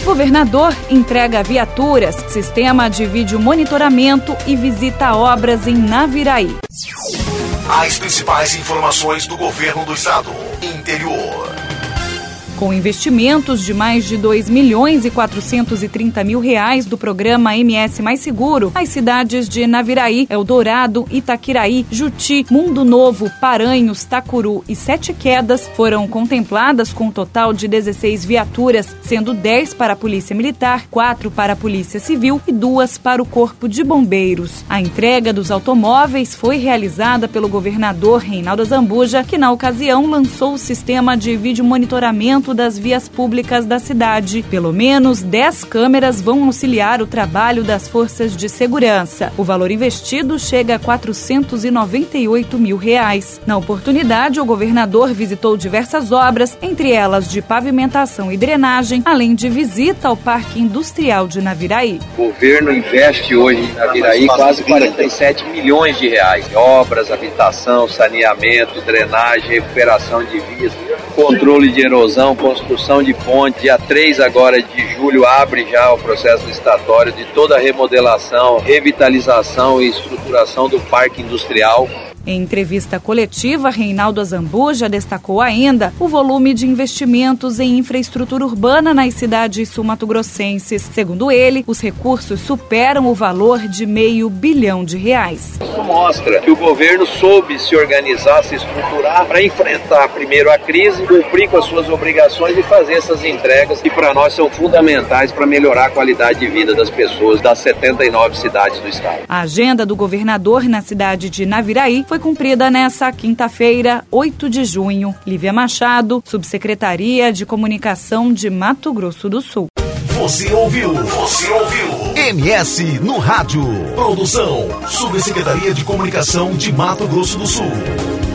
Governador entrega viaturas, sistema de vídeo monitoramento e visita obras em Naviraí. As principais informações do governo do estado. Interior. Com investimentos de mais de R$2.430.000 do programa MS Mais Seguro, as cidades de Naviraí, Eldorado, Itaquiraí, Juti, Mundo Novo, Paranhos, Tacuru e Sete Quedas foram contempladas com um total de 16 viaturas, sendo 10 para a Polícia Militar, 4 para a Polícia Civil e 2 para o Corpo de Bombeiros. A entrega dos automóveis foi realizada pelo governador Reinaldo Azambuja, que na ocasião lançou o sistema de vídeo monitoramento das vias públicas da cidade. Pelo menos 10 câmeras vão auxiliar o trabalho das forças de segurança. O valor investido chega a R$498.000. Na oportunidade, o governador visitou diversas obras, entre elas de pavimentação e drenagem, além de visita ao Parque Industrial de Naviraí. O governo investe hoje em Naviraí quase R$47 milhões de obras, habitação, saneamento, drenagem, recuperação de vias, controle de erosão, construção de ponte. Dia 3 agora de julho abre já o processo licitatório de toda a remodelação, revitalização e estruturação do Parque Industrial. Em entrevista coletiva, Reinaldo Azambuja destacou ainda o volume de investimentos em infraestrutura urbana nas cidades sul-mato-grossenses. Segundo ele, os recursos superam o valor de R$500 bilhão. Isso mostra que o governo soube se organizar, se estruturar para enfrentar primeiro a crise, cumprir com as suas obrigações e fazer essas entregas que para nós são fundamentais para melhorar a qualidade de vida das pessoas das 79 cidades do estado. A agenda do governador na cidade de Naviraí foi cumprida nesta quinta-feira, 8 de junho. Lívia Machado, Subsecretaria de Comunicação de Mato Grosso do Sul. Você ouviu? MS no Rádio. Produção, Subsecretaria de Comunicação de Mato Grosso do Sul.